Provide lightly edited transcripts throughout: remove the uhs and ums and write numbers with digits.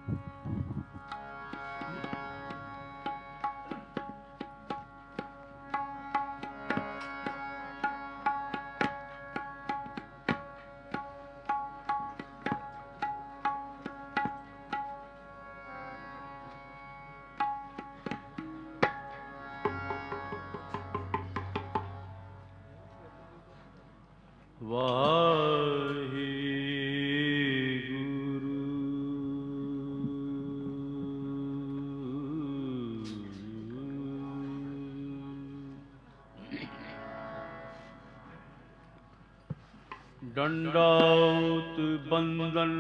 दंडाउत बंदन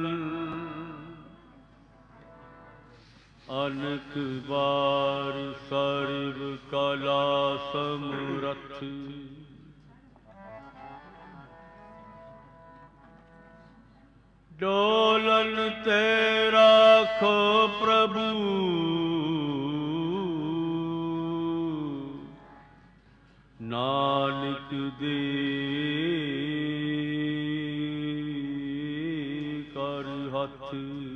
अनक बार सर्व कला समरथ डोलन तेरा खो प्रभु नानक दे कर हथ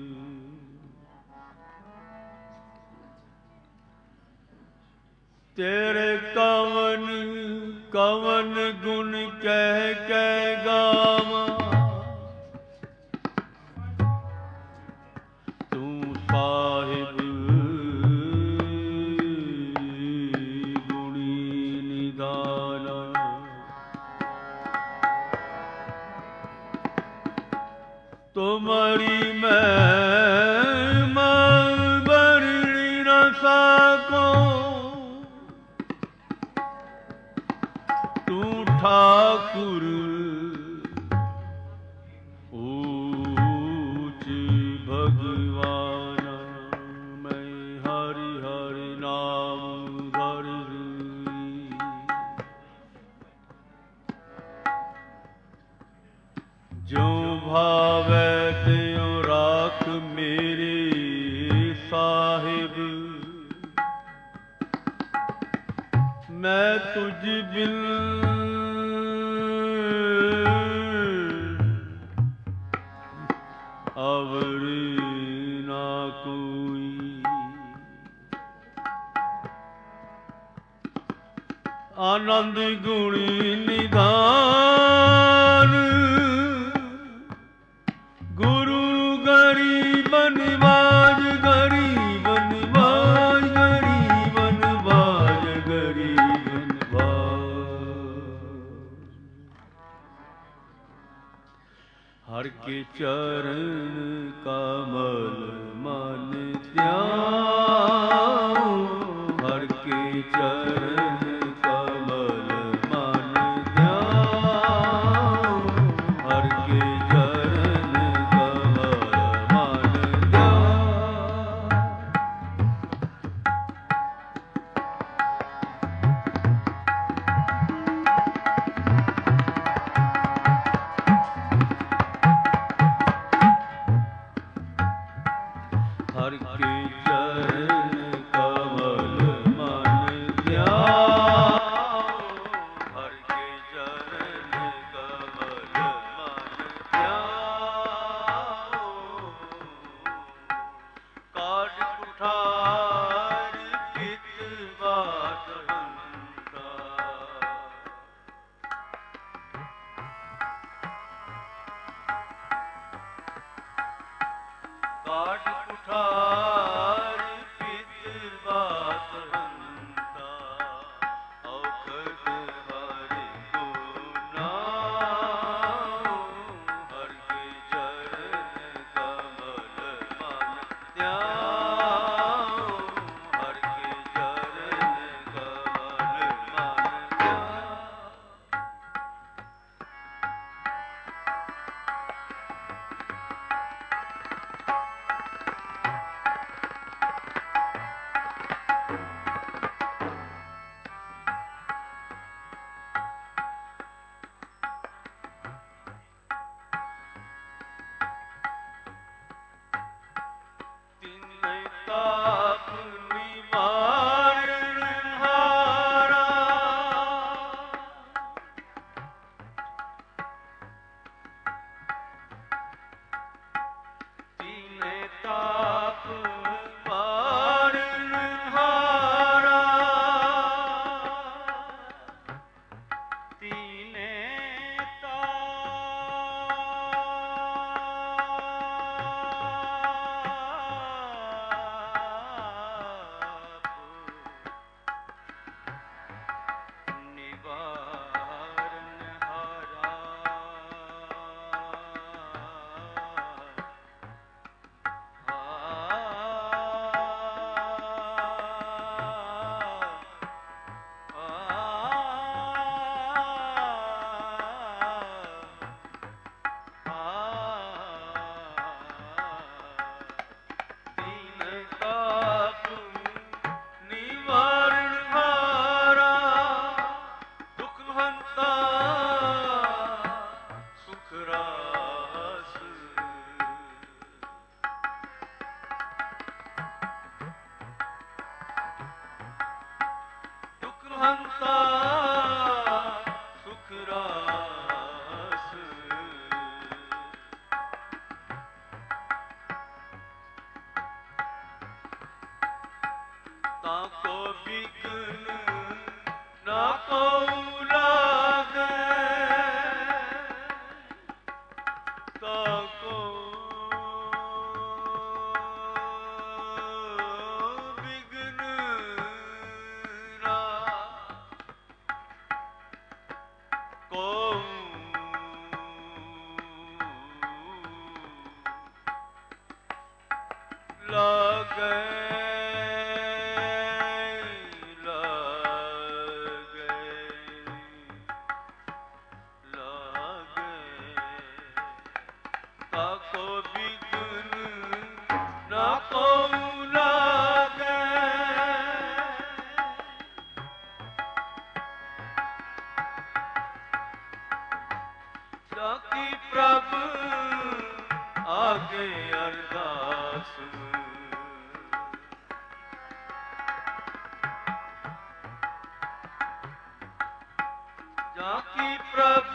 तेरे कवन कवन गुण कह गावा तू साहिब गुणी निदाना तुम्हारी मैं बरणी न सको तू ठाकुर ऊच भगवान मैं हरि हरि नाम धर जो भावे त्यों राख मेरे साहिब मैं तुझ बिन अवर ना कोई आनंद गुणी निधान गुरु गरीब निवाज गरीब निवाज गरीब निवाज गरीब निवाज हर के चरण कमल मन ध्यान हर के चरण कमल मन ध्यान हर के चरण कमल मन ध्यान हर के चरण कमल मन ध्यान हर के चरण कमल मन ध्यान काट कुठार चित बात हंता काट कुठार पित बात हंता औखद हरि को नाम हर के चरण कमल मन ध्यान हर के चरण कमल मन ध्यान ताको बिघ्न ना को लागे, ताको बिघ्न ना को लागे, ताको बिघ्न ना को लागे, जाकी प्रभ आगे अरदास, जाकी प्रभ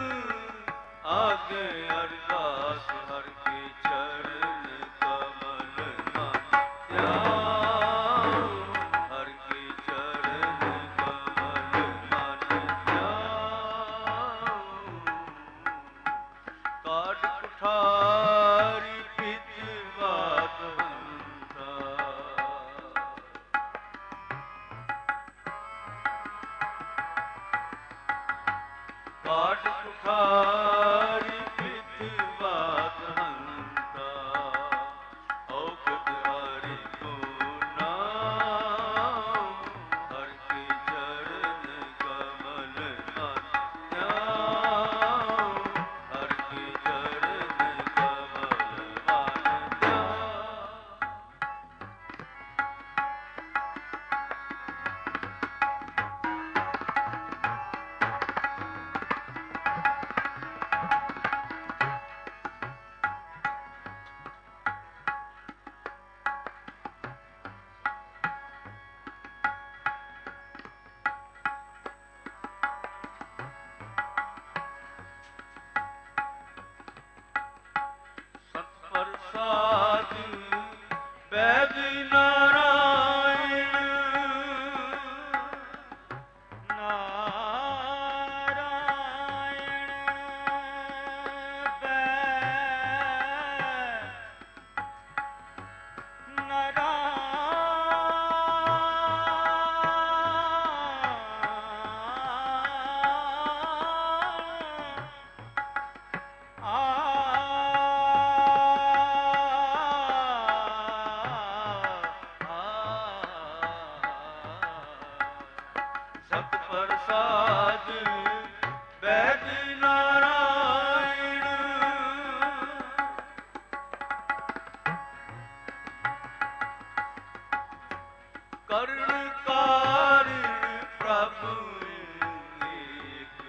आगे अरदास, हर के चरण कमल मन ध्यान, हर के चरण कमल मन ध्यान, काट कुठारी पित बात हंता, काट कुठारी पित बात हंता, औखद हरि को नाम, हर के चरण कमल मन ध्यान, हर के चरण कमल मन ध्यान। सत्प्रसाद वैद नारायण, नारायण वैद सत्प्रसाद वैद नारायण, कर्ण कारण प्रभु एक,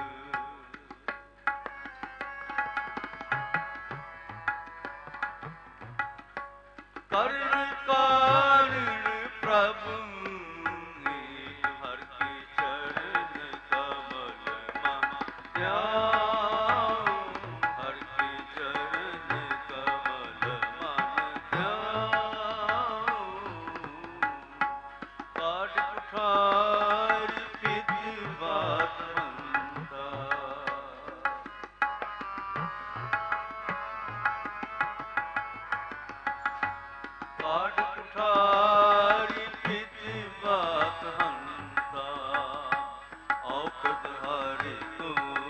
कर्ण कारण प्रभु एक, हर के चरण कमल मन ध्यान, हर के चरण कमल मन ध्यान, काट कुठारी पित बात हंता, काट कुठारी पित बात हंता, औखद हरि को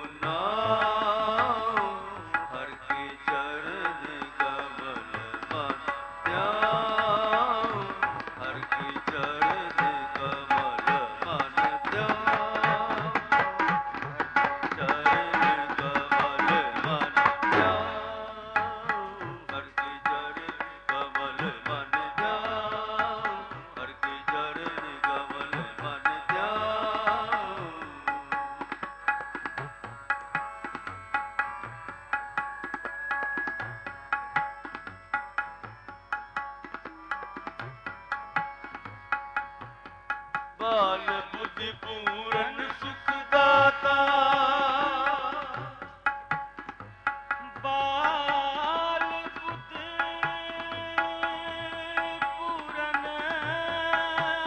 नाम, हर के चरण कमल मन ध्यान, हर के चरण कमल मन ध्यान, चरण कमल मन ध्यान, हर के चरण कमल मन ध्यान, हर के चरण कमल मन ध्यान। बाल बुद्धि पूरन सुख दाता, बाल बुद्धि पूरन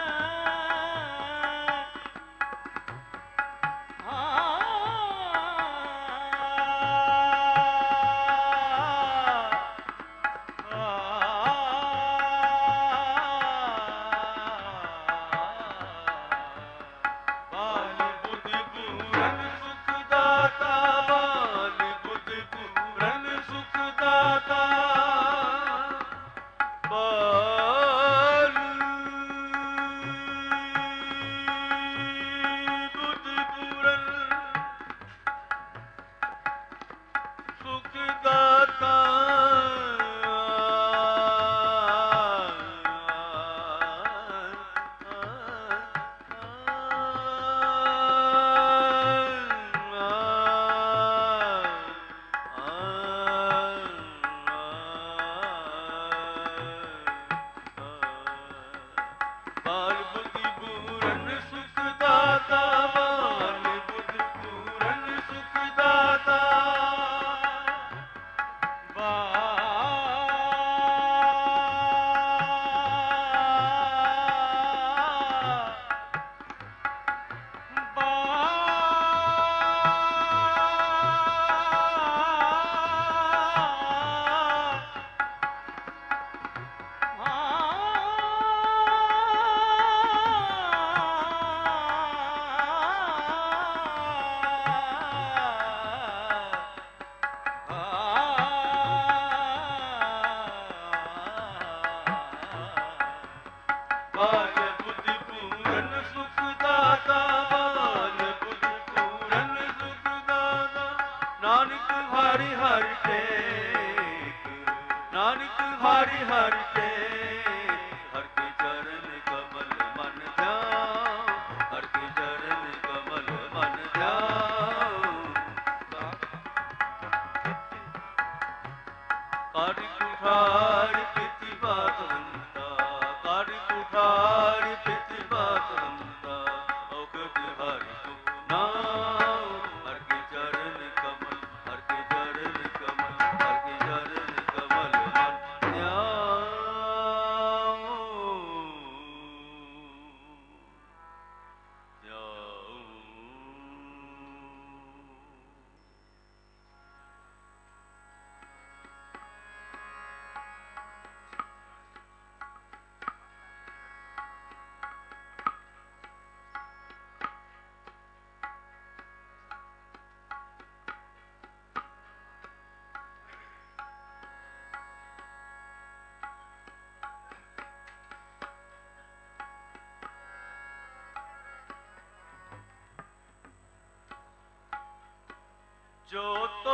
नानक हरि हरि के हर के चरण कमल मन ध्यान, हर के चरण कमल मन ध्यान। कर कुठार पिति बात हंता, कर कुठार पिति बात हंता, औखद हरि तुम नाम, हर के चरण कमल, हर के चरण कमल, हर के चरण कमल मन ध्यान। जो तो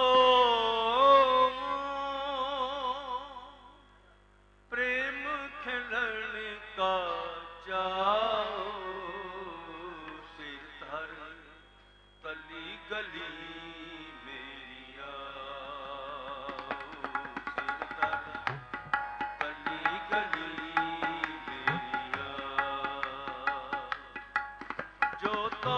प्रेम खिलन का जाओ, सिर धर तली गली मेरी आओ, सिर धर तली गली मेरी आओ। जो तो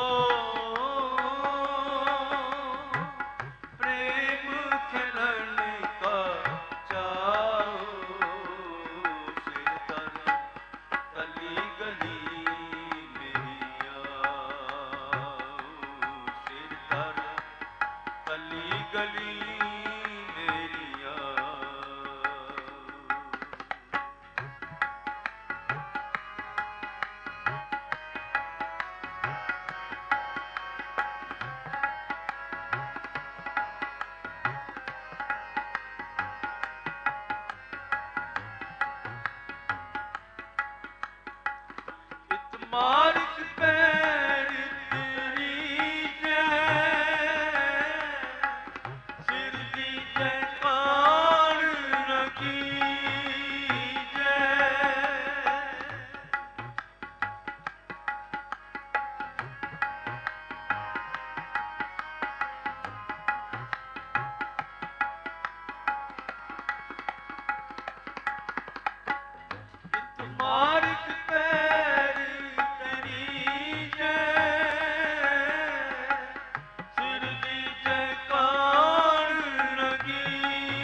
मार्ग पैर तेरी जय, सिर दी जय कान रखी जय। मार्ग पैर तेरी जय, सिर दी जय कान लगी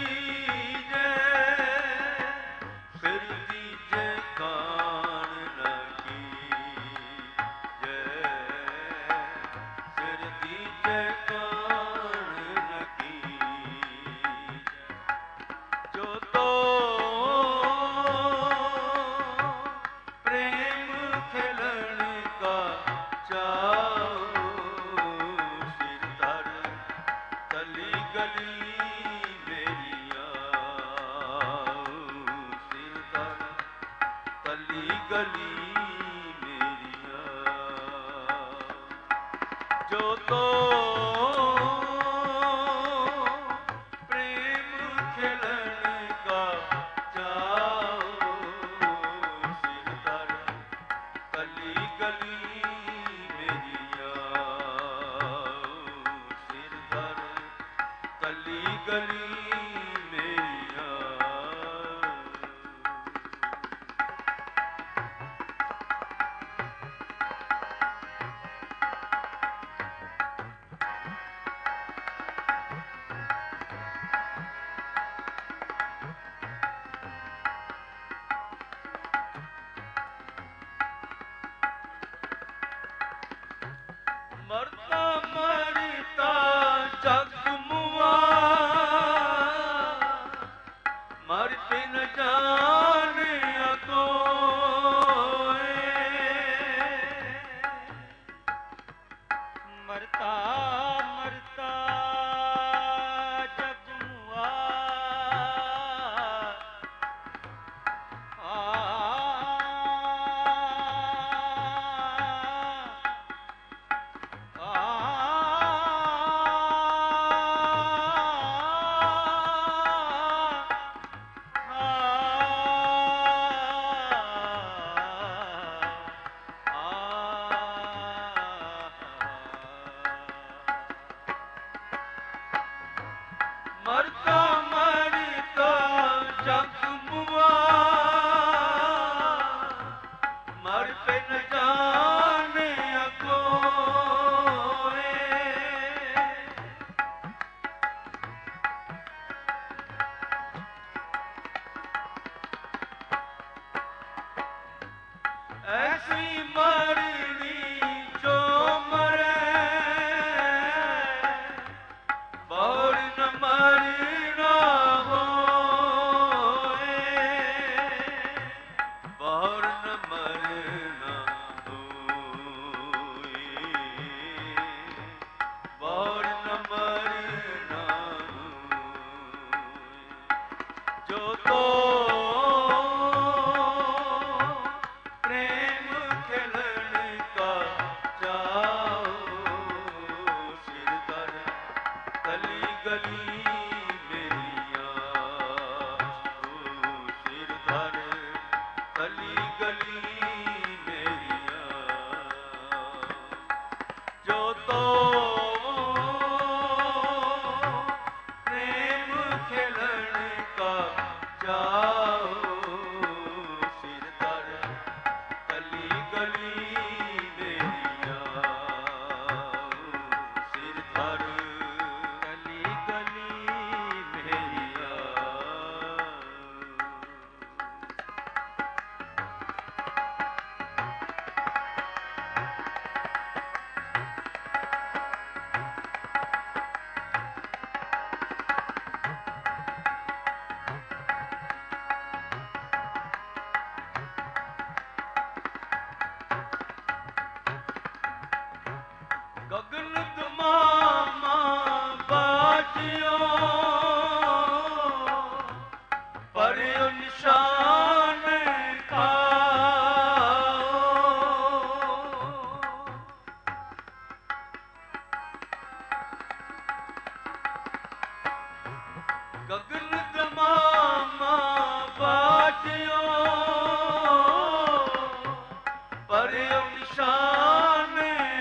जय, सिर दी जय कान लगी जय, सिर दी जय कान लगी जय। जो तो गली मेरिया, जो तो प्रेम खिलन का जाओ, सिर धर गली गली मेरिया, सिर धर गली गली मेरिया। मरता मरता जग मुआ, मरते न जाने कोई, मरता मरता जग मुआ, ऐसी मरनी जो मरे और न मरना होए, और न मरना होए, और न मरना होए। जो तो प्रेम खेलन का जाओ सिरधर, गली गली मेरिया सिरधर, गली गली मेरिया। जो तो प्रेम खेलन का जाओ सिरधर, गली गली मेरिया सिरधर, गली गली मेरिया। गगन तमामा बाजियो पर निशान खाओ। गगन तमामा बाजियो पर निशान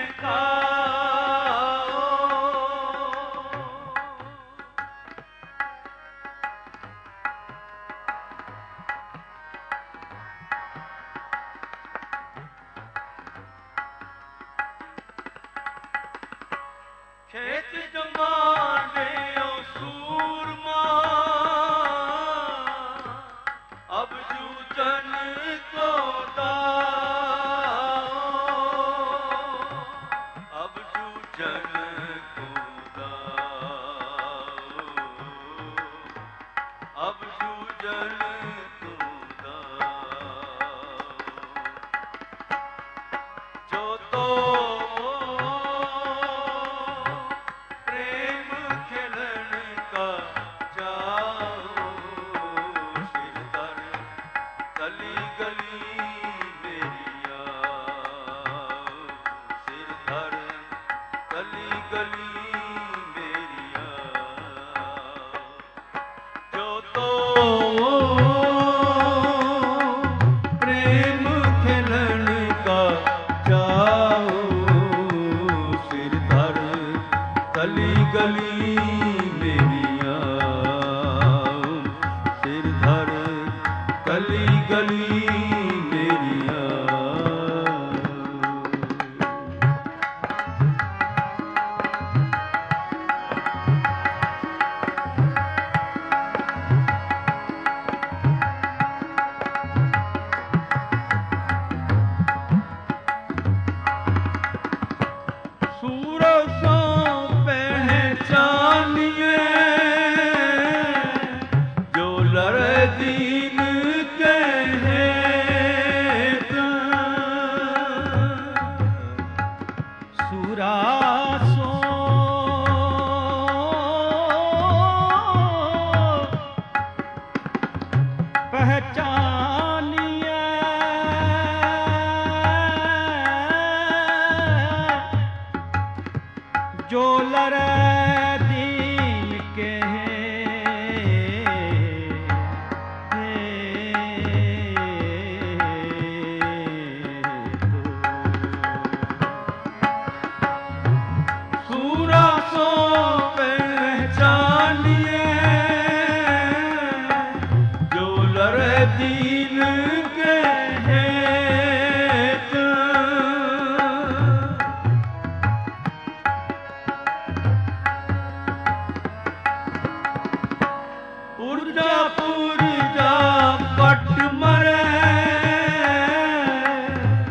खेत जमाने सूरमा अब जूझन को दाओ, अब जूझन को दाओ, अब जूझन को दाओ। जो तो गली गली मेरिया सिरधर, गली गली मेरिया। जो तो प्रेम खेलन का जाओ सिरधर, गली गली मेरिया सिरधर, गली गली मेरिया। सूरजों पहचानिए जो लड़े दीन के हेत, सुरासों पहचानिए जो लड़े दीन के सूरजों पहचानिए जो लड़े दीन के हेत। पुरजा पट मरे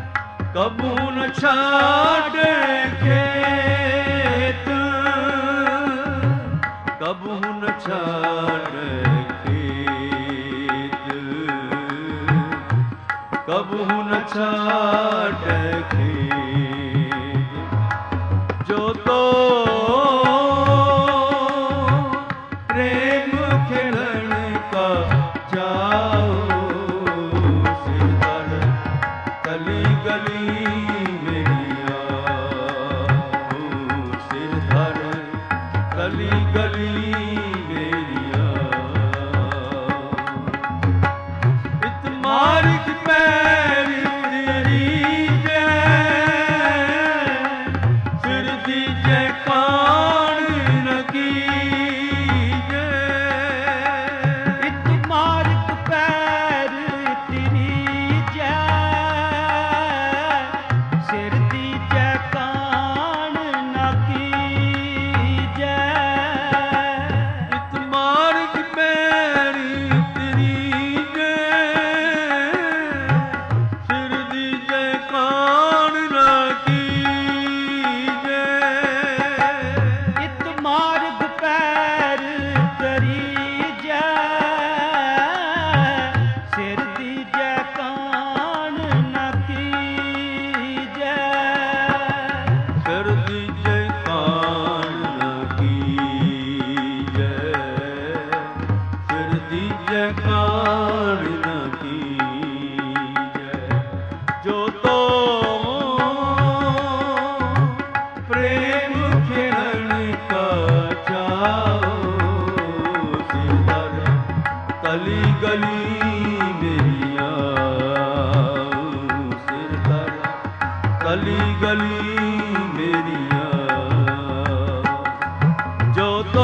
छाड़े खेत, कबहू न छाड़े खेत। जो तो प्रेम खेलन का जाओ, सिरधर गली गली मेरी आओ, सिरधर गली गली मेरी आओ। इत मार्ग पैर तेरी जय, सिर दीजे कान न कीजे। इत मार्ग पैर तेरी जय, सिर दीजे कान न कीजे। इत मार्ग पैर तेरी जय, सिर दीजे कान न कीजे। इत मार्ग पैर तेरी जय, सिर दीजे कान न कीजे। सिर दीजे कान न कीजे, सिर दीजे कान न कीजे। जो तो प्रेम खेलन का चाओ, सिरधर गली गली मेरी आओ, सिरधर गली गली मेरी आओ। जो तो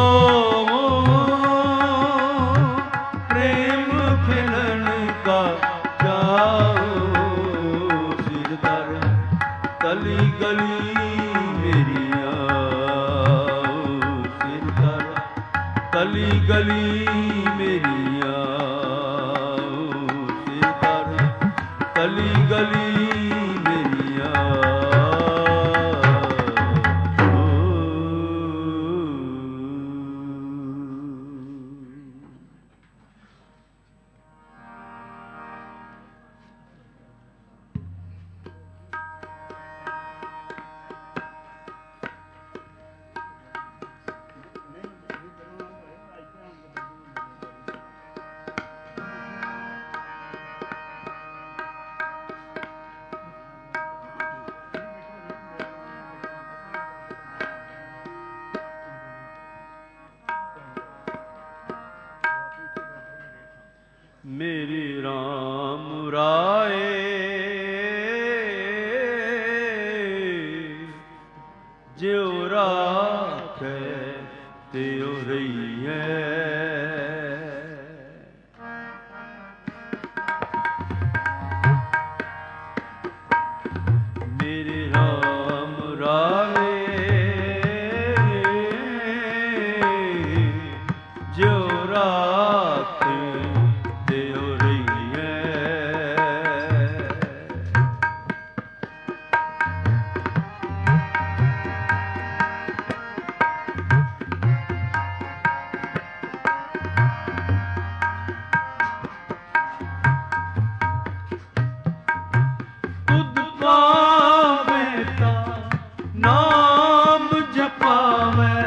प्रेम खेलन का चाओ, सिरधर गली गली मेरी आओ, सिरधर गली गली मेरी आओ, सिरधर गली गली मेरी आओ। मेरे राम राए ज्यों राखै त्यों रहिए। मेरे राम राए ज्यों राखै त्यों रहिए। तुध पावे ता नाम जपावे,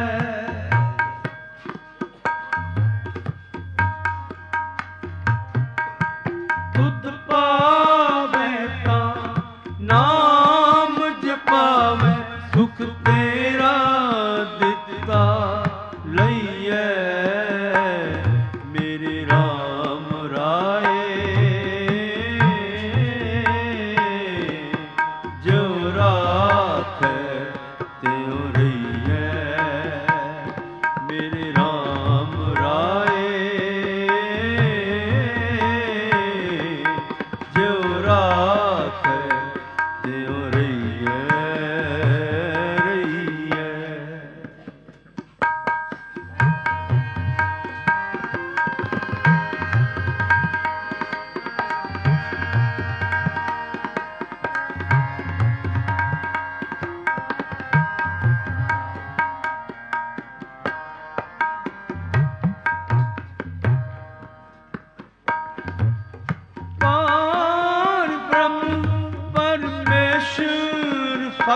तुध पावे ता नाम जपावे। सुख तेरा दिता लइए, मेरे राम राए ज्यों राखै त्यों रहिए। मेरे राम राए ज्यों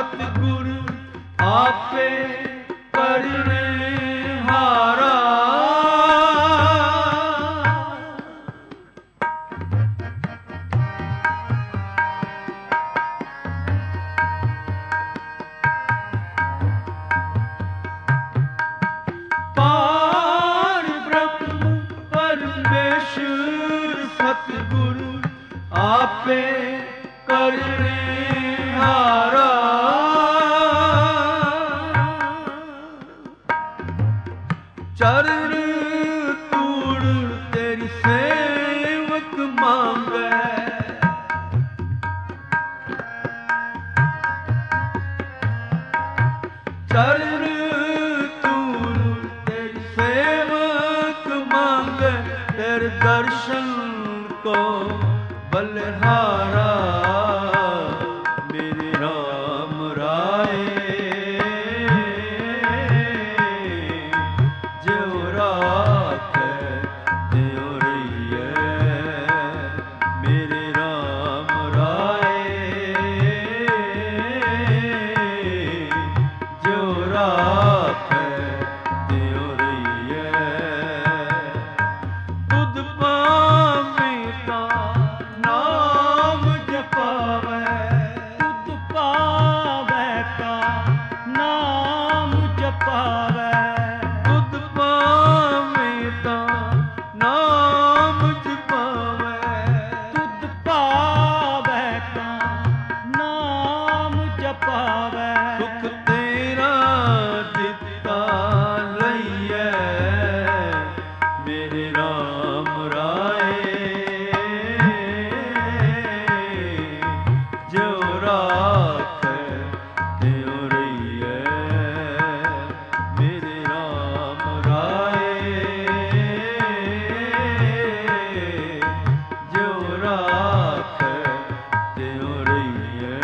ਸਤਿਗੁਰ ਆਪੇ ਕਰਨੇ ਹਾਰਾ। ਪਾਰ ਬ੍ਰਹਮ ਪਰਮੇਸ਼ਰ ਸਤਿਗੁਰ ਆਪੇ ਕਰਨੇ ਹਾਰਾ। ਚਰਨ ਧੂੜ ਤੇਰੀ ਸੇਵਕ ਮੰਗੈ। ਚਰਨ ਧੂੜ ਤੇਰੀ ਸੇਵਕ ਮੰਗੈ। ਤੇਰੇ ਦਰਸ਼ਨ ਕੋ ਬਲਿਹਾਰਾ। ਮੇਰੇ ਰਾਮ ਰਾਏ ਜਿਉ ਰਾਖੈ ਤਿਉ ਰਹੀਐ। ਮੇਰੇ ਰਾਮ ਰਾਏ ਜਿਉ ਰਾਖੈ ਤਿਉ ਰਹੀਐ। ਤੁਧ ਪਾਵੇਂ ਤਾਂ ਨਾਮ ਜਪਾਵੈ। ਤੁਧ ਪਾਵੈ ਕਾ ਨਾਮ ਜਪਾਵੈ। ਤੁਧ ਪਾਵੇਂ ਤਾਂ ਨਾਮ ਜਪਾਵੈ। ਤੁਧ ਪਾਵੈ ਕਾ ਨਾਮ ਜਪਾਵੈ। ਸੁਖ ਤੇਰਾ ਦਿੱਤਾ ਲਈਐ। ਮੇਰੇ ਰਾਮ ਰਾਏ ਜਿਉ ਰਾਖੈ ਤਿਉ ਰਹੀਐ। ਮੇਰੇ ਰਾਮ ਰਾਏ ਜਿਉ ਰਾਖੈ ਤਿਉ ਰਹੀਐ।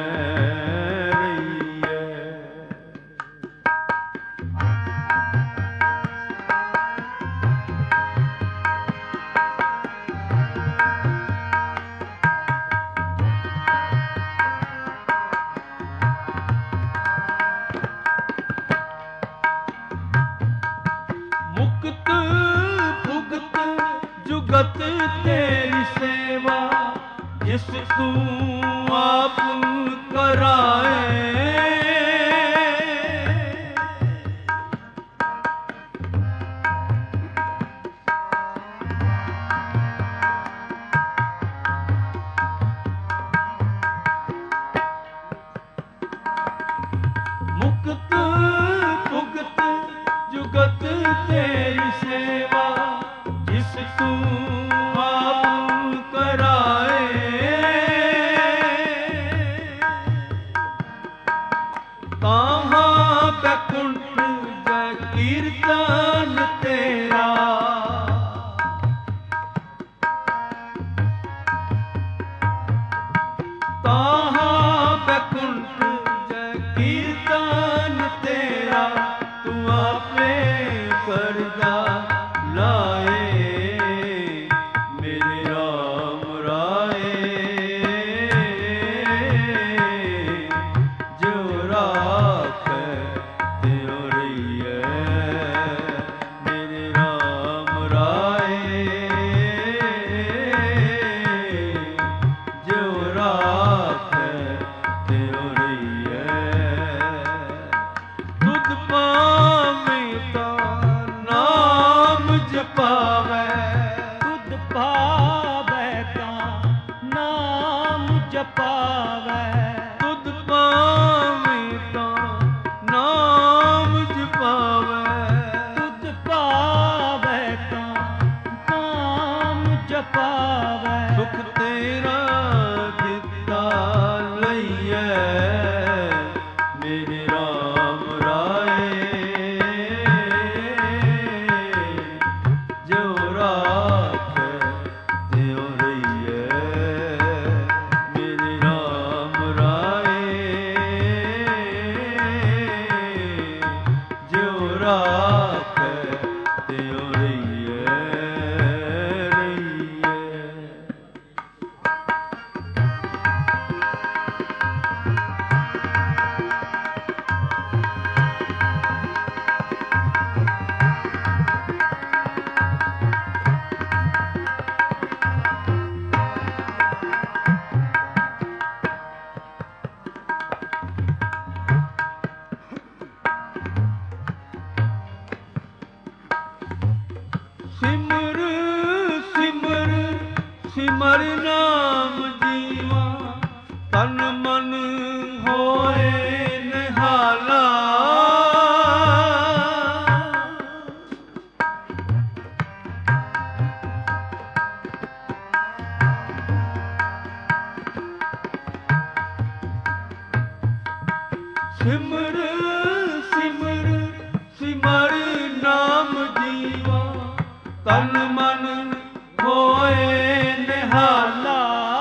ਮੁਕਤ ਭੁਗਤ ਜੁਗਤ ਤੇਰੀ ਸੇਵਾ। ਜਿਸ ਤੂੰ ਆਪ ਕਰਾਏ। ਮੁਕਤ ਭੁਗਤ ਜੁਗਤ ਤੇਰੀ ਸੇਵਾ। ਜਿਸ ਤੂੰ ਆਪ ਕਰਾਏ। ਤਾਹਾਂ ਬੈਕੁੰਠ ਜੈ ਕੀਰਤਨ ਤੇਰਾ। ਤਾਹਾਂ ਬੈਕੁੰਠ ਜੈ ਕੀਰਤਨ ਤੇਰਾ। ਤੂੰ ਆਪੇ ਕਰਦਾ ਲਾਏ। ਮੇਰੇ ਰਾਮ ਰਾਏ ਜਿਉ ਰਾਖੈ ਤਿਉ ਰਹੀਐ। ਮੇਰੇ ਰਾਮ ਰਾਏ ਜਿਉ ਰਾਖੈ ਤਿਉ ਰਹੀਐ। ਤੁਧ ਪਾਵੇਂ ਤਾਂ ਨਾਮ ਜਪਾਵੈ। ਤੁਧ ਪਾਵੈ ਕਾ ਨਾਮ ਜਪਾਵੈ। ਤੁਧ ਪਾਵੇਂ ਤਾਂ ਨਾਮ ਜਪਾਵੈ। ਤੁਧ ਪਾਵੈ ਕਾ ਨਾਮ ਜਪਾਵੈ। ਸੁਖ ਤੇਰਾ ਦਿੱਤਾ ਲਈਐ। ਮੇਰੇ ਰਾਮ ਰਾਏ ਜਿਉ ਰਾਖੈ ਤਿਉ ਰਹੀਐ। ਮੇਰੇ ਰਾਮ ਰਾਏ ਜਿਉ ਰਾਖੈ ਤਿਉ ਰਹੀਐ। ਸਿਮਰ ਨਾਮ ਜੀਵਾ ਤਨ ਮਨ ਹੋਏ ਨਿਹਾਲਾ। ਸਿਮਰ ਸਿਮਰ ਸਿਮਰ ਨਾਮ ਜੀਵਾ ਤਨ ਮਨ ਹੋਏ ਨਿਹਾਲਾ।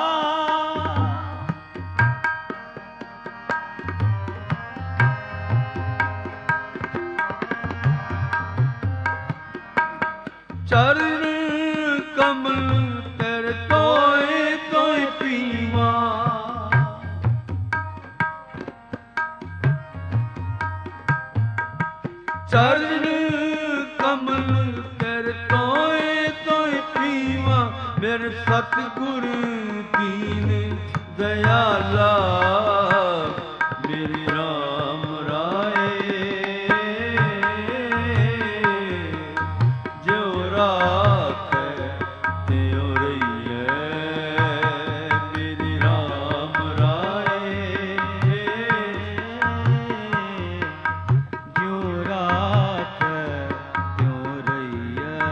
ਚਰਨ ਕਮਲ ਤੇਰੇ ਤੋਏ ਤੋਏ ਪੀਵਾ। ਚਰਨ ਕਮਲ ਤੇਰੇ ਤੋਏ ਤੋਏ ਪੀਵਾ। ਮੇਰੇ ਸਤਿਗੁਰ ਦੀਨ ਦਇਆਲਾ ਮੇਰੇ ਰਾਮ ਰਾਏ। ਜਿਉ ਰਾਖੈ ਤਿਉ ਰਹੀਐ ਮੇਰੇ ਰਾਮ ਰਾਏ। ਜਿਉ ਰਾਖੈ ਤਿਉ ਰਹੀਐ।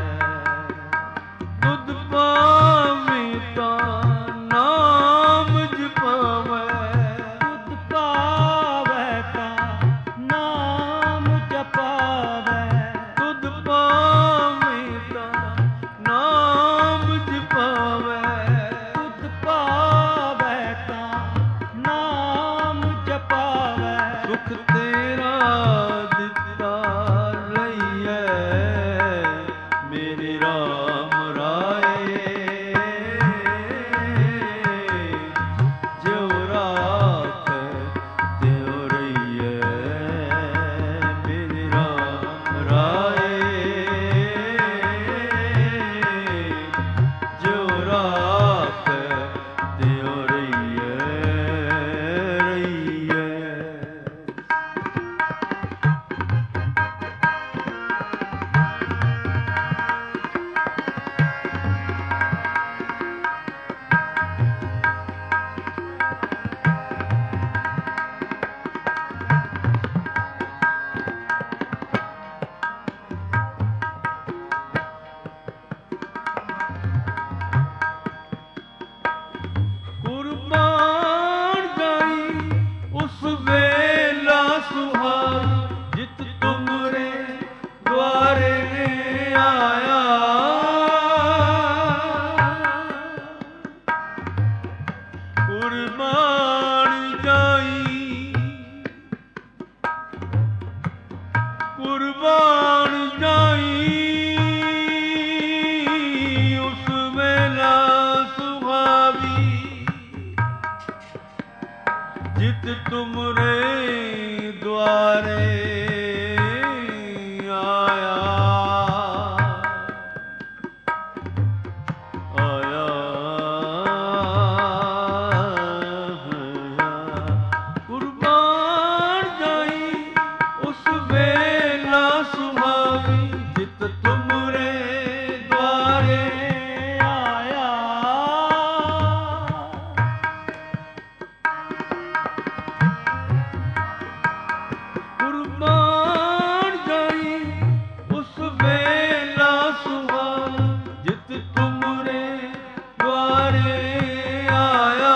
ਦੁੱਧ ਪਾਵੇਂ ਤਾਂ ਨਾਮ ਜਪਾਵੈ। ਦੁੱਧ ਪਾਵੈ ਤਾਂ ਨਾਮ ਜਪਾਵੈ। ਦੁੱਧ ਪਾਵੇਂ ਤਾਂ ਨਾਮ ਜਪਾਵੈ। ਦੁੱਧ ਪਾਵੈ ਤਾਂ ਨਾਮ ਜਪਾਵੈ। ਸੁਖ ਤੇਰਾ ਦਿੱਤਾ ਲਈਐ ਮੇਰੇ ਰਾਮ ਰਾਏ। ਜਿਉ ਰਾਖੈ ਤਿਉ ਰਹੀਐ ਮੇਰੇ ਰਾਮ ਰਾਏ। ਜਿਉ ਰਾਖੈ ਤਿਉ ਰਹੀਐ ਰਹੀਐ। ਕੁਰਬਾਨ ਜਾਈ ਉਸ ਵੇਲਾ ਸੁਹਾਈ ਜਿਤ ਤੁਮਰੇ ਦੁਆਰੇ ਆਇਆ। ਕੁਰਬਾਨ ਜਾਈ ਕੁਰਬਾਨ ਜਾਈ ਉਸ ਵੇਲਾ ਸੁਹਾਵੀ ਜਿਤ ਤੁਮਰੇ ਦੁਆਰੇ ਆਇਆ। ਆਇਆ ਕੁਰਬਾਨ ਜਾਈ ਉਸ ਵੇਲਾ ਸੁਹਾਵੀ ਜਿਤ ਤੁਮਰੇ ਦੁਆਰੇ ਆਇਆ। ਕੁਰਬਾਨ ਜਾਈ ਉਸ ਵੇਲਾ ਸੁਹਾਵੀ ਜਿਤ ਤੁਮਰੇ ਦੁਆਰੇ ਆਇਆ।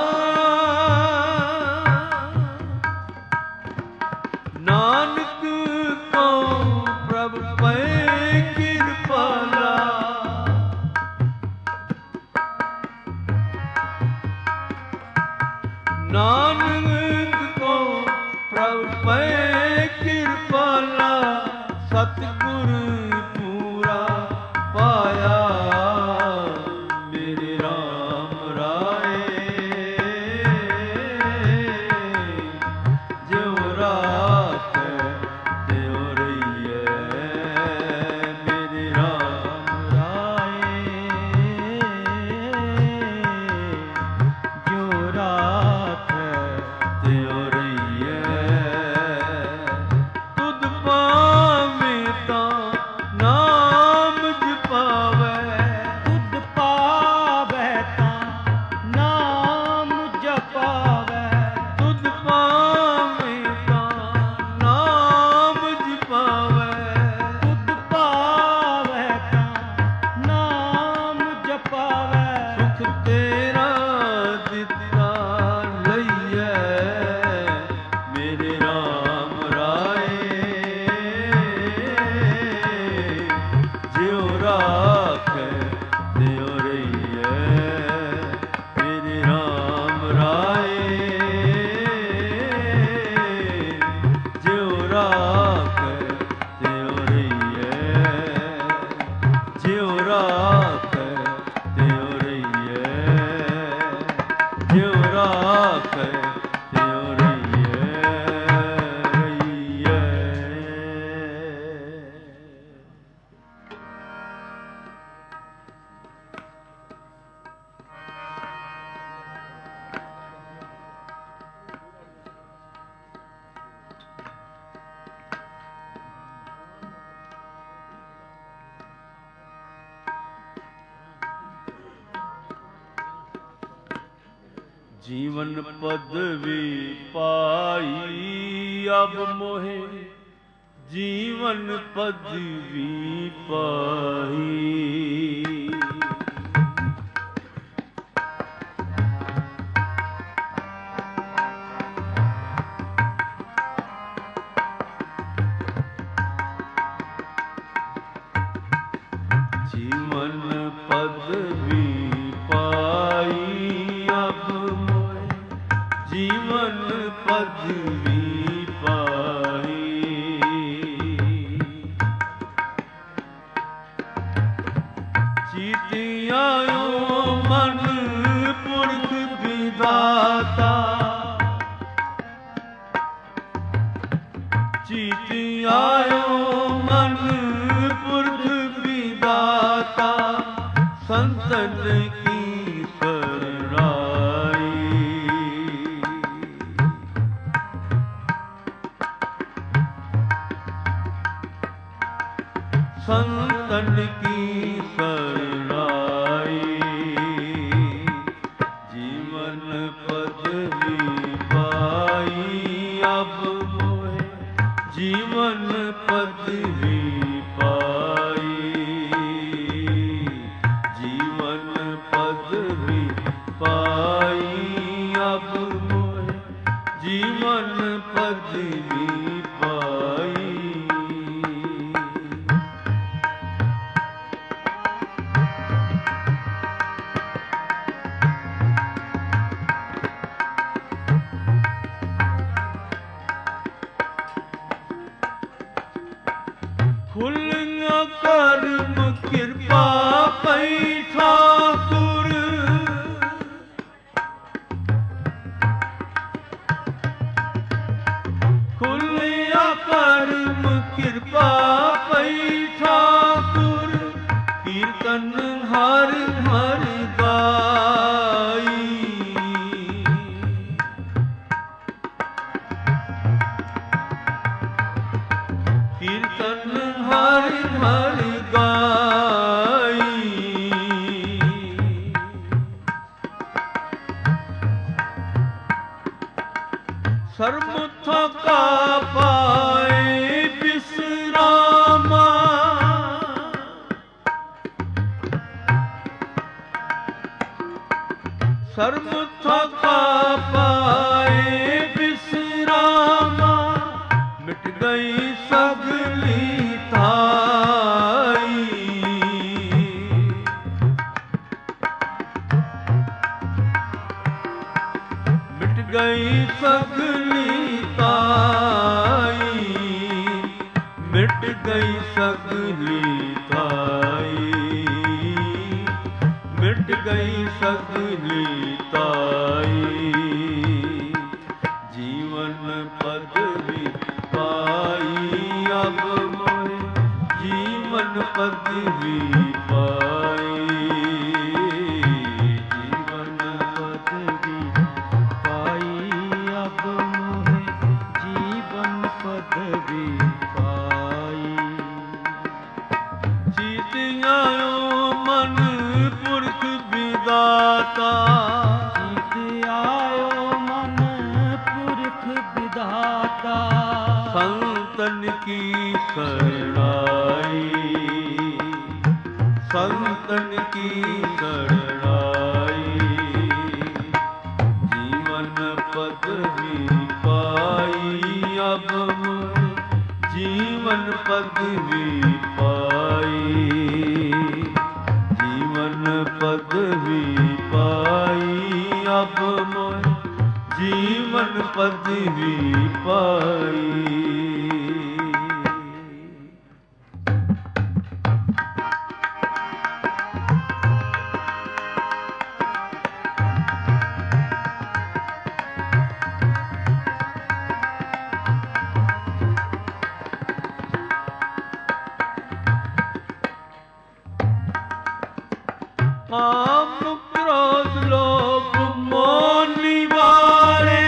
ਨਾਨਕ ਕੋ ਪ੍ਰਭ ਪਏ ਕਿਰਪਾਲਾ। ਨਾਨਕ ਕੋ ਪ੍ਰਭ ਪਏ ਕਿਰਪਾਲਾ। ਸਤਿਗੁਰ ਪੂਰਾ ਪਾਇਆ ਮੇਰੇ ਰਾਮ ਰਾਏ। ਜਿਉ ਰਾਖੈ ਤਿਉ ਰਹੀਐ ਮੇਰੇ ਰਾਮ ਰਾਏ। ਜਿਉ ਰਾਖੈ ਤਿਉ ਰਹੀਐ सुख तेरा दिता लइए मेरे राम राए जियो राखे त्यों रहिए मेरे राम राए जियो राखे त्यों रहिए जियो राखे त्यों रहिए जियो राखे त्यों रहिए रहिए। जीवन पदवी पाई अब मोहे जीवन पदवी पाई जीवन पदवी पाई अब मोहे जीवन पदवी पाई चीतियायो मन पुरख विधाता चीतियायो मन पुरख विधाता संतन की शरणाई संतन की शरणाई जीवन पदवी पाई अब मोहे जीवन पदवी पाई जीवन पदवी पाई अब मोहे जीवन पदवी पाई खुलिया कर्म कृपा पई ठाकुर खुलिया कर्म कृपा पई ठाकुर कीर्तन हर हर गाई कीर्तन हर हर गाई सर्वथ का पाए विश्रामा सर्वथ का पाए विश्रामा मिट गई सगली ताई मिट गई सगली ताई मिट गई सगली ताई मिट गई सगली ताई जीवन पदवी पाई अब मोहे जीवन पदवी पाई जीवन पदवी पाई अब मोहे जीवन पदवी पाई चीतियायो मन पुरख विदाता चीतियायो मन पुरख विधाता संतन की शरणाई संतन की शरणाई पदवी पाई, अब मोह जीवन पदवी पाई। काम क्रोध लोभ मोह निवारे,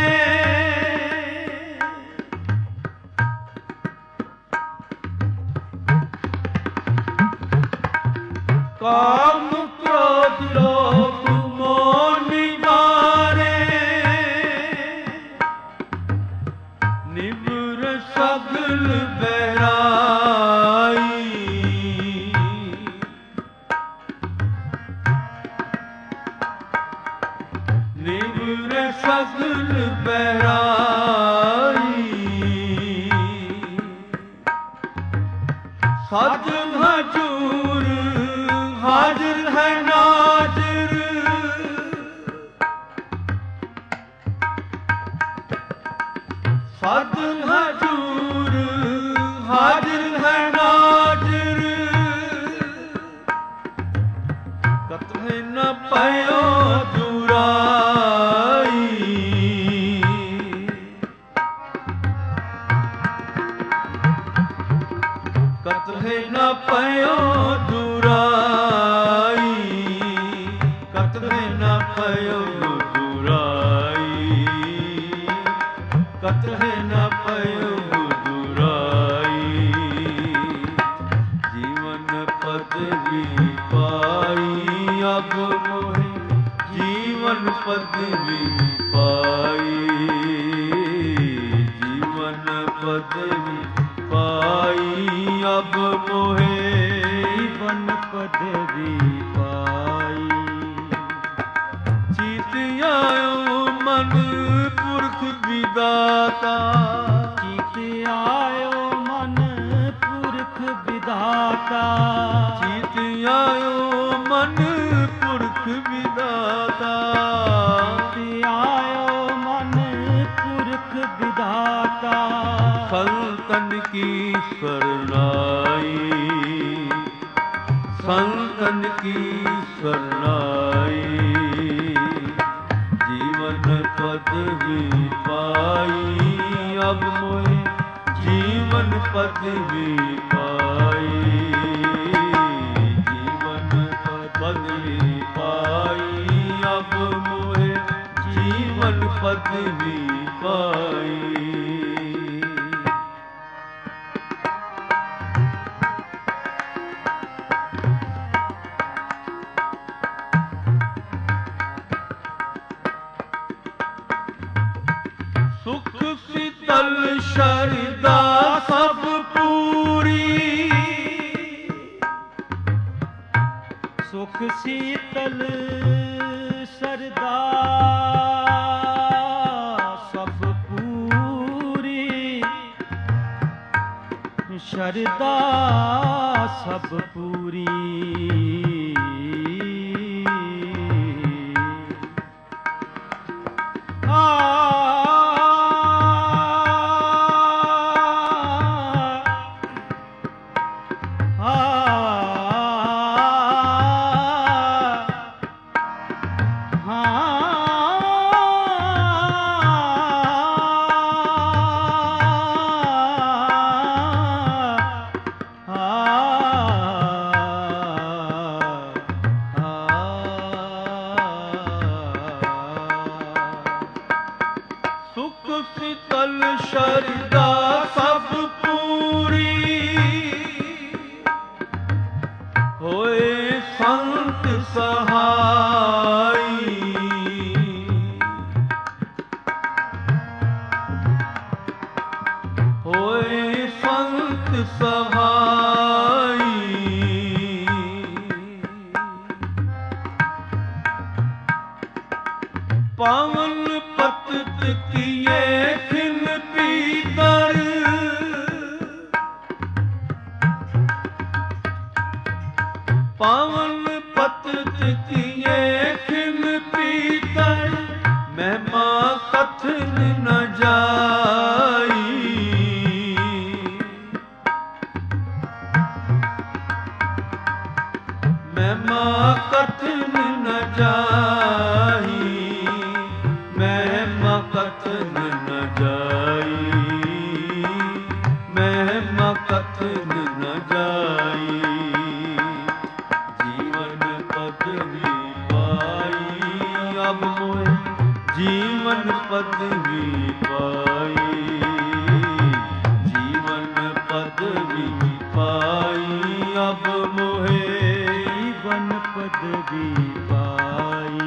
काम क्रोध लोभ मोह निवारे, निवृ सगल बहराई, निवृ सगल बहराई, सज हजूर हाजिर है नाजिर, सज हजूर हाजिर है नाजिर, कतहि न पयो दुराई, कतहि न पयो दुराई, कतहि न पयो दुराई, कतहि न पयो दुराई, जीवन पदवी पाई, अब मोहे जीवन पदवी पाई, जीवन पदवी पाई, अब मोहे जीवन पदवी पाई। चीत आयो मन पुरख विदाता, चीत आयो मन पुरख विधाता, चीत आयो मन पुरख विदाता, चीत आयो मन पुरख विधाता, संतन की शरणाई, संतन की शरणाई, जीवन पदवी पाई, अब मोहे जीवन पदवी पाई, जीवन पदवी पाई, अब मोहे जीवन पदवी पाई। सुख शीतल शरदा सब पूरी, सुख शीतल सरदा सब पूरी, शरदा सब पूरी, शीतल शरदा सब पूरी, होए संत सहाई, होए संत सहाई, पावन पतित किए खिन पीतर, पावन पतित किए न जाही, महिमा कथन न जाई, महिमा कथन न जाई। जीवन पदवी पाई अब मोहे, जीवन पदवी पाई, जीवन पदवी पाई अब मोहे, जीवन पदवी पाई।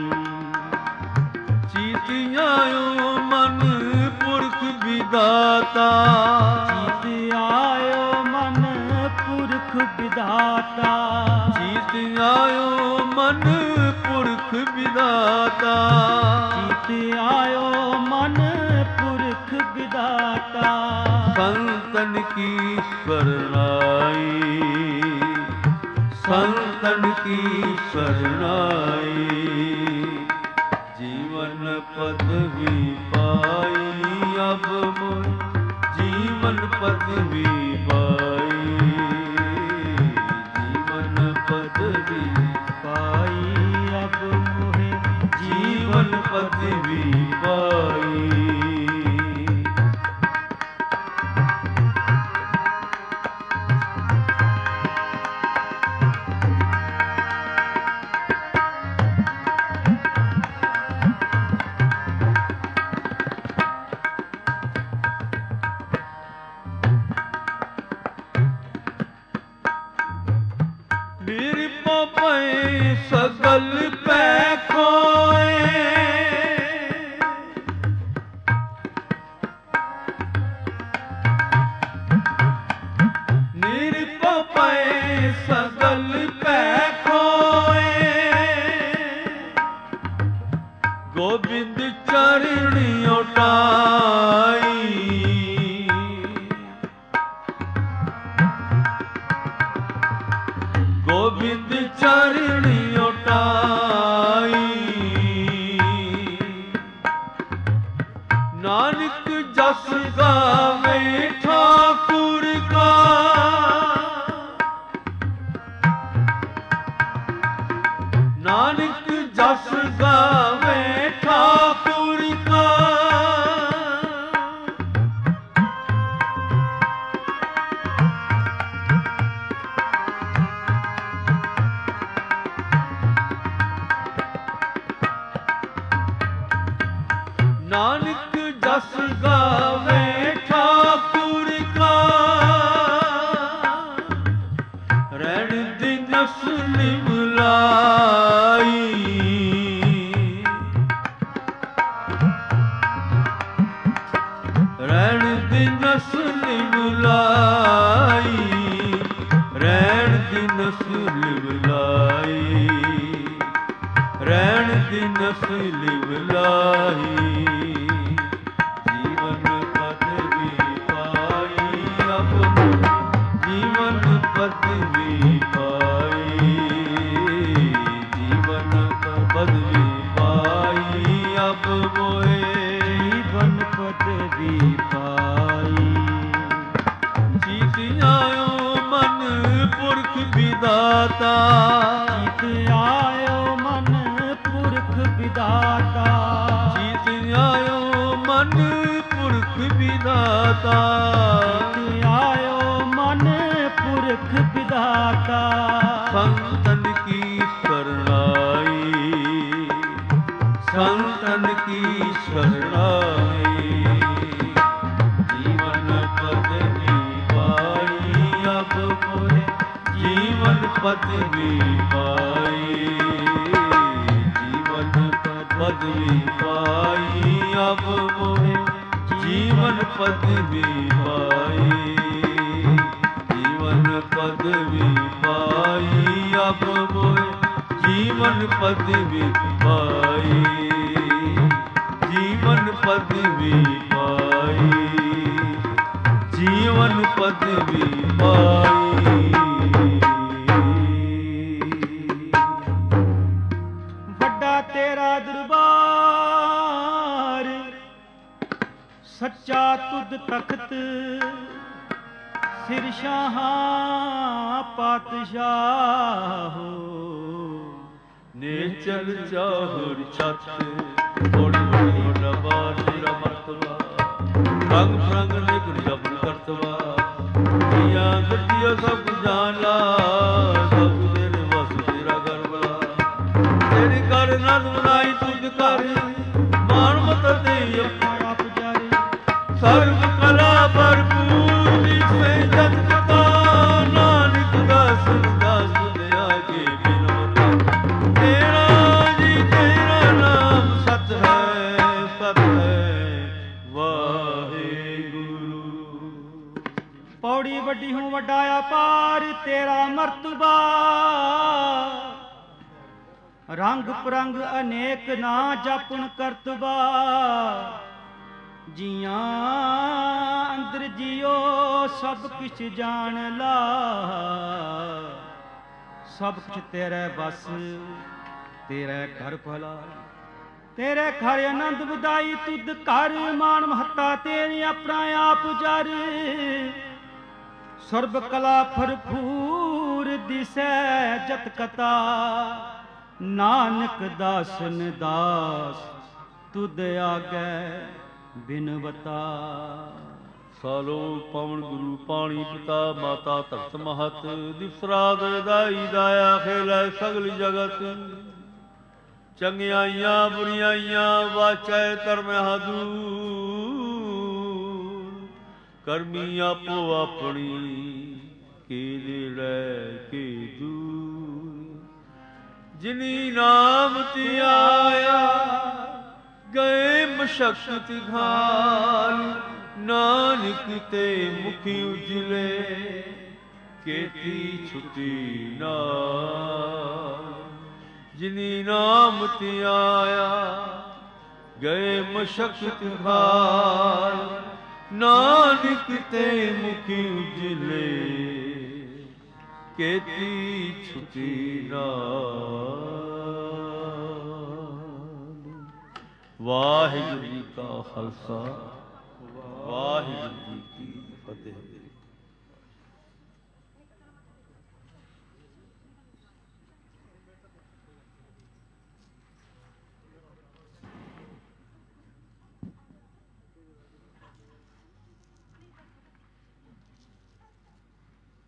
चीत आयो मन पुरख विदाता, चीत आयो मन पुरख विधाता, चीत आयो मन पुरख विदाता, चीत आयो मन पुरख विधाता। संतन की शरणाई, संतन की शरणाई। जीवन पदवी पाई अब मोहे, जीवन पदवी पाई, जीवन पदवी पाई अब मोहे, जीवन पदवी पाई। निरपो पै सगल पै खोए, निरपो पै सगल पै खोए। गोबिंद चरणी उठाई, गोबिंद चरणी उठाई। नानक जस गावे ठाकुर का, नानक जस गावे ठाकुर का। नानक जस गावे ठाकुर का, रैण दिनस निमलाई। रैण दिनस निमलाई, रैण दिनस निमलाई, रैण दिनस निमलाई। जीवन पदवी पाई अब मोहे, जीवन पदवी पाई, जीवन पदवी पाई अब मोहे, जीवन पदवी पाई। चीत आयो मन पुरख विदाता, चीत आयो मन पुरख विधाता, चीत आयो मन पुरख विदाता। चीत आयो मन पुरख विधाता। संतन की शरणाई, संतन की शरणाई। जीवन पदवी पाई अब मोहे, जीवन पदवी पाई, जीवन पदवी पाई अब मोहे, जीवन पदवी पाई, जीवन पदवी पाई अब मोहे, जीवन पदवी पाई, जीवन पदवी पाई, जीवन पदवी पाई। ਵੱਡਾ ਤੇਰਾ ਦਰਬਾਰ, ਸੱਚਾ ਤੁਧ ਤਖਤ, ਸਿਰ ਸ਼ਾਹਾਂ ਪਾਤਸ਼ਾਹੋ, ਨੇਚਲ ਚਾਹੁਰ ਛੱਤ ਥੋੜੀ ਬੜੀ ਵੱਡਾ ਬਾਰ ਤੇਰਾ ਮਰਤਬਾ ਰੰਗ ਫਰੰਗ ਨਿਕਲ ਜਬਰ ਕਰਤਵਾ ਦੀਆਂ ਗੱਡੀਆਂ ਸਭ ਜਾਣ ਲਾ ਸਭ ਤੇਰੇ ਵਸ ਤੇਰਾ ਘਰ ਬਲਾ ਤੇਰੀ ਕਰ ਨਦ ਬਣਾਈ ਤੁਧ ਕਰ ਮਾਨ ਮਤ ਦੇ ਆਪਣਾ ਆਪ ਜਾਰੀ ਸਰਬ ਕਲਾ ਭਰਪੂਰ ਜਿਸੇ ਜਤ ਕਤਾ ਨਾਨਕ ਦਾਸ ਦਾਸ ਦੁਨੀਆ ਕੇ ਬਿਨ ਤੇਰਾ ਜੀ ਤੇਰਾ ਨਾਮ ਸਤ ਹੈ ਵਾਹਿਗੁਰੂ। ਪੌੜੀ ਵੱਡੀ ਹੂੰ ਵੱਡਾ ਅਪਾਰ ਤੇਰਾ ਮਰਤਬਾ ਰੰਗ ਪਰੰਗ ਅਨੇਕ ਨਾ ਜਾਪਣ ਕਰਤਬਾ ਜੀਆਂ ਅੰਦਰ ਜਿਉ ਸਭ ਕਿਛ ਜਾਣ ਲਾ ਸਭ ਕੁਛ ਤੇਰੇ ਬਸ ਤੇਰੇ ਘਰ ਭਲਾ ਤੇਰੇ ਘਰ ਆਨੰਦ ਵਧਾਈ ਤੁਧ ਘਰ ਮਾਣ ਮਹੱਤਾ ਤੇਰੀ ਆਪਣਾ ਆਪ ਜਰ ਸਰਬ ਕਲਾ ਭਰਪੂਰ ਦਿਸੈ ਜਤ ਕਤਾ ਨਾਨਕ ਦਾਸਨ ਦਾਸ ਤੁਧ ਆਗੈ ਬਿਨਵਤਾ। ਸਾਲੋ ਪਵਨ ਗੁਰੂ ਪਾਣੀ ਪਿਤਾ ਮਾਤਾ ਧਰਤ ਮਹਤ ਦਿਵਸਰਾਤ ਦਾਈ ਦਾਇਆ ਖੇਲੈ ਸਗਲ ਜਗਤ ਚੰਗਿਆਈਆਂ ਬੁਰੀਆਈਆਂ ਵਾਚੈ ਧਰਮ ਹਾਦੂ ਕਰਮੀ ਆਪੋ ਆਪਣੀ ਕੇ ਨੇੜੇ ਕੇ ਦੂਰ ਜਿਨੀ ਨਾਮ ਧਿਆਇਆ ਗਏ ਮਸ਼ਕਤ ਘਾਲ ਨਾਨਕ ਤੇ ਮੁਖੀ ਉਜਲੇ ਕੇਤੀ ਛੁਟੀ ਨਾਲ ਜਿਨੀ ਨਾਮ ਧਿਆਇਆ ਗਏ ਮਸ਼ਕਤ ਘਾਲ ਨਾਨਕ ਤੇ ਮੁਖੀ ਉਜਲੇ ਕੇਤੀ ਛੁਟੀ ਨਾਲ। ਵਾਹਿਗੁਰੂ ਜੀ ਕਾ ਖਾਲਸਾ ਵਾਹਿਗੁਰੂ ਜੀ